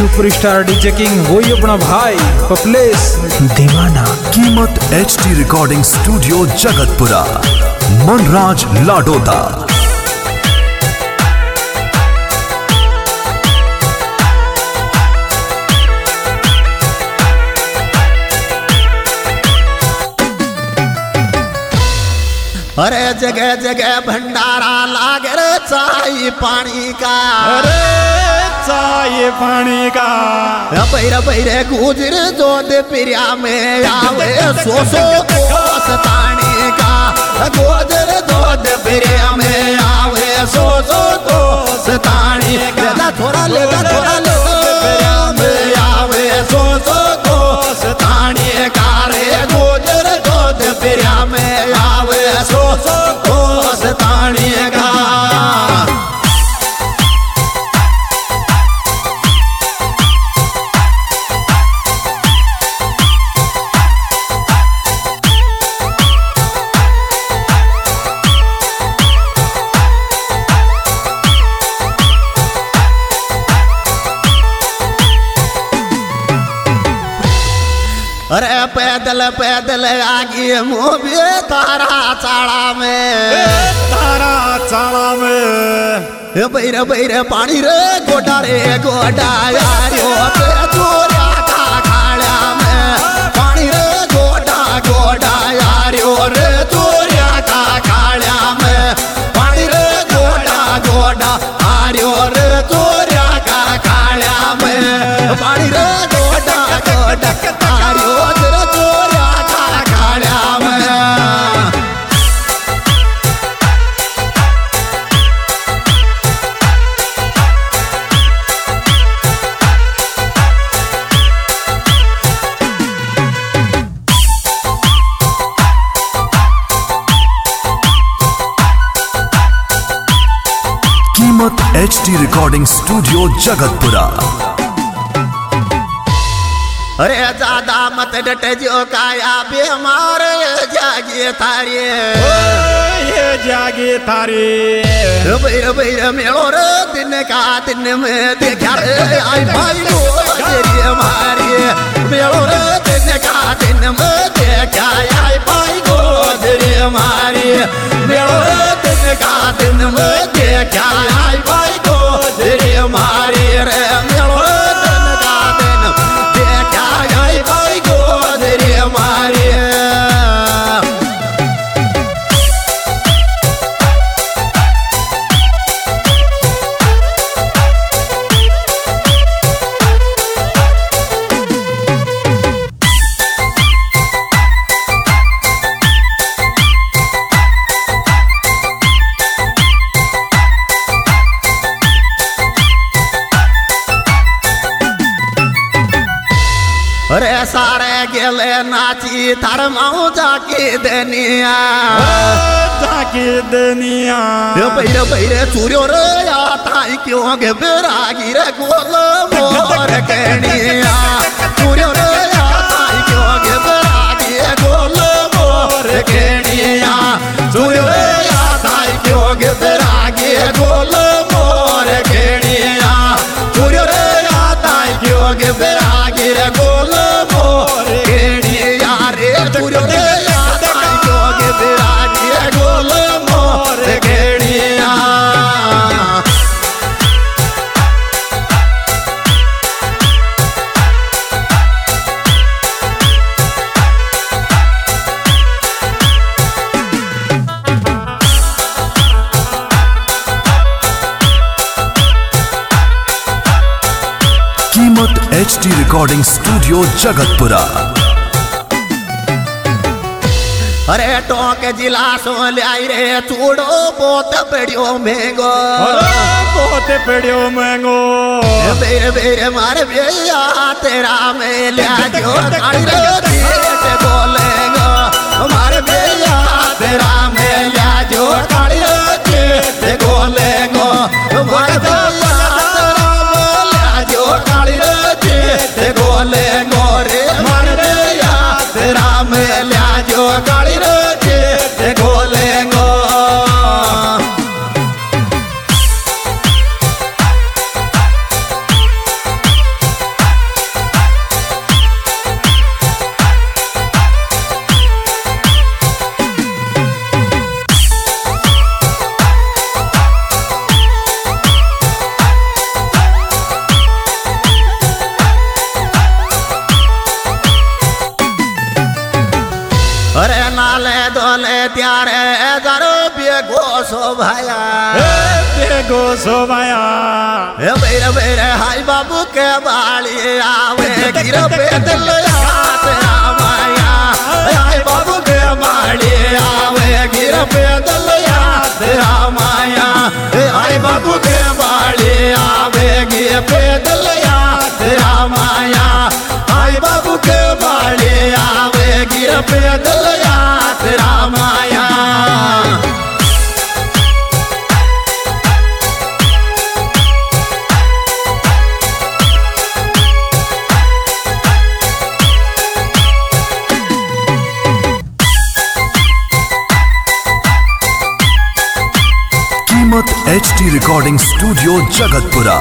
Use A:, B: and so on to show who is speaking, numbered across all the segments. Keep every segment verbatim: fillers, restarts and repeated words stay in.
A: Superstar DJ king वही अपना भाई पपलेश दीवाना।
B: कीमत H D recording studio Jagatpura, Manraj Ladoda.
C: अरे जगह जगह भंडारा लाग रे चाय पानी का,
D: अरे चाय पानी का।
C: पैर पैरे गुजर जो दे पिरिया में आवे सो सो कोस तानी का, गुजर जो दे पिरिया में आवे सो सो कोस तानी का। थोड़ा लेगा थोड़ा लेगा पिरिया में आवे सो सो कोस तानी का रे, गुजर जो दे पिरिया में आवे सो सो कोस तानी का। अरे पैदल पैदल आगे मोबे तारा चाड़ा में,
D: तारा चाड़ा में।
C: बैर बैर पानी रे गोडा रे गोडा यारो चोरिया का खाड़ा में, पानी रे गोडा गोडा यारो रे चोरिया का खाड़ा में, पानी रे गोडा गोडा आर्यो रे चोरिया का खाड़ा में, पानी रे गोडा गोडा आर्यो रे चोरिया का खाड़ा में।
B: कीमत H D recording studio Jagatpura.
C: अरे ज्यादा मत डट जो काया बीमार जागे थारी,
D: ये जागे थारी।
C: बैर बैर मेलो रे दिन का दिन में देखा रे आई भाई गोजरी मारी, मेलो रे दिन का दिन में देखा आई भाई गोजरी मारी, मेलो रे दिन का दिन में देखा आई भाई गोजरी मारी रे, मेलो रे दिन का दिन देखा आई भाई गोजरी मारी। अरे सारे गेले नाची थार माऊ जाके देनिया,
D: जाके दुनिया।
C: बैर बैर चूरियो रे ताई क्यों गे बेरागी रे गोल मोर कनिया, चूरियो रे ताई क्यों गे बेरागी रे गोल मोर कनिया, चूरियो रे ताई क्यों गे बेरागी रे गोल मोर कनिया, चूरियो रे ताई क्यों गे बेरागी रे गोल मोर कनिया रे, चूरियो रे ताई क्यों गे बेरागी रे गोल मोर कनिया।
B: कीमत H D recording studio Jagatpura.
C: अरे टोक जिला सो लाई रे चूड़ो बहुत बड़ियो महंगो,
D: बहुत बड़ियो महंगो।
C: बेर बेर मार भैया तेरा में लिया जो काली रे देट बोलेंगो, मार भैया तेरा में लिया जो काली रे देट बोलेंगो, मार भैया तेरा में लिया जो काली रे देट बोलेंगो रे, मार भैया तेरा में लिया जो काली रे देट बोलेंगो। त्यारे जारो बेगो सो भाया
D: बेगो सो भाया
C: हे बेरे बेरे हाय बाबू के बाली आवे गिर पे दिल याद रामाया हाय बाबू के बाली आवे गिर पे दिल याद रामाया हाय बाबू के बाली आवे गिर पे दिल याद रामाया हाय बाबू के बाली आवे गिर पे दिल याद रामाया
B: H D recording studio Jagatpura.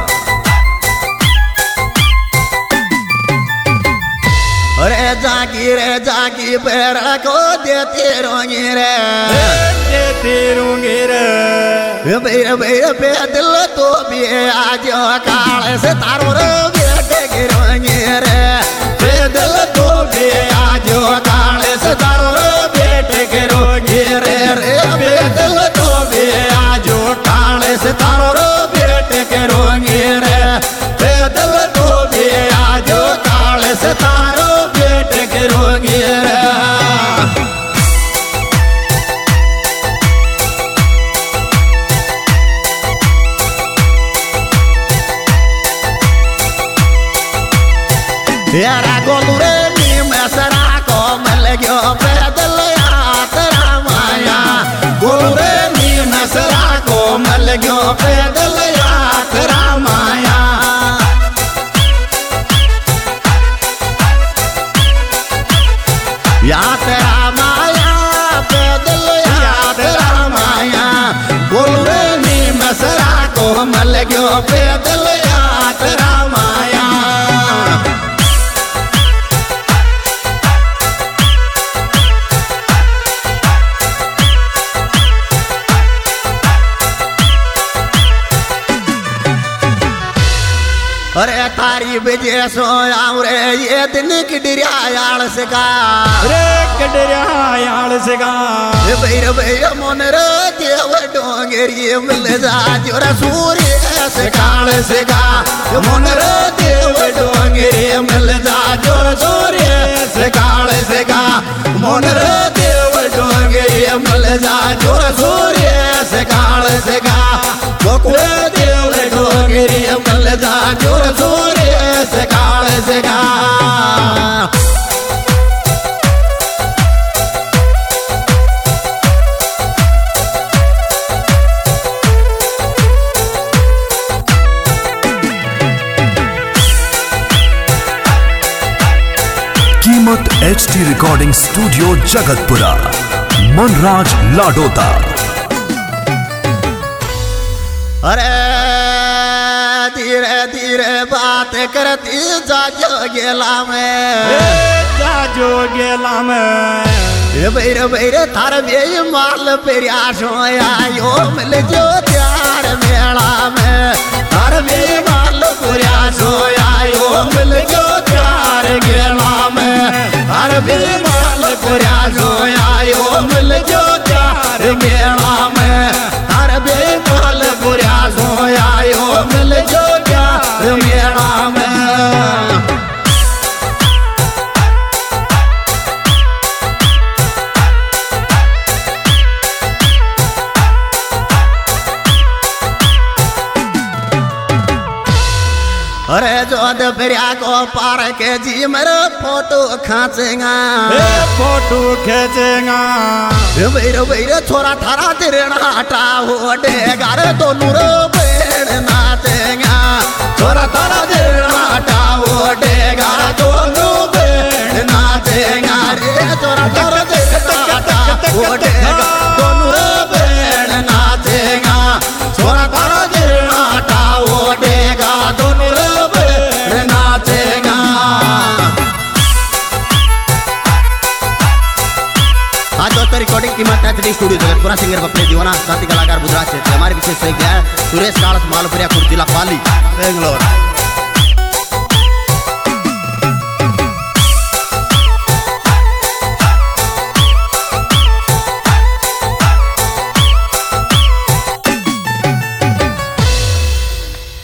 C: अरे जागी रे जागी पैर को देती रोंगी रे
D: देती रोंगी रे
C: बेर बेर पे दिल तो भी आज काल से तारो रे बेटे गिरोंगी रे पे दिल तो भी आज काल से तारो रे बेटे गिरोंगी रे रे बे दिल तो भी आज काल से तारो रे बेटे गिरोंगी रे पे दिल तो भी आज काल से तारो बेटे गिरोंगी रे यारा गोलुरे नी मसरा को मिल गयो पैदल यात्रा माया गोलुरे नी मसरा को मिल गयो पैदल यात्रा माया यात्रा माया पैदल यात्रा माया गोलुरे नी मसरा को मिल गयो पैदल यात्रा माया अरे तारी बजे सोयाम रे ये दिन किडरिया याल सका
D: रे किडरिया याल सका
C: भैर भैर मन रे देव डोंगरी मिल जा जोरा सूर्य से काल सका मन रे देव डोंगरी मिल जा जोरा सूर्य से काल सका मन रे देव डोंगरी मिल जा जोरा सूर्य से काल सका गोकुल देव डोंगरी मिल जा जोरा सूर्य से काल सका
B: कीमत H D recording studio Jagatpura Manraj Ladota.
C: अरे धीरे धीरे बात करती जाजो गेला में
D: जाजो गेला में
C: बैर बैर थार बे माल पेरिया सोया यो मिल जो त्यार मेला में थार बे माल पेरिया सोया यो मिल जो त्यार गेला में थार बे माल पेरिया सोया यो मिल जो त्यार गेला में थार बे माल पेरिया सोया यो मिल जो त्यार गेला में अरे जो दरिया को पार के जी मेरे फोटो खींचेगा
D: फोटो खींचेगा
C: बैर बैर छोरा थारा तिरना हटा हो डेगा रे दोनों रो बेड़ नाचेगा छोरा थारा तिरना हटा हो डेगा रे दोनों बेड़ नाचेगा रे छोरा थारा तिरना हटा हो डेगा दोनों रो बेड़ नाचेगा छोरा थारा तिरना हटा हो डेगा दोनों रिकॉर्डिंग कीमत H D studio Jagatpura singer Pappale Deewana साथी कलाकार बुधराज क्षेत्र हमारे विशेष सहयोगी है सुरेश कालस मालपुरिया कुर्जिला पाली बेंगलोर।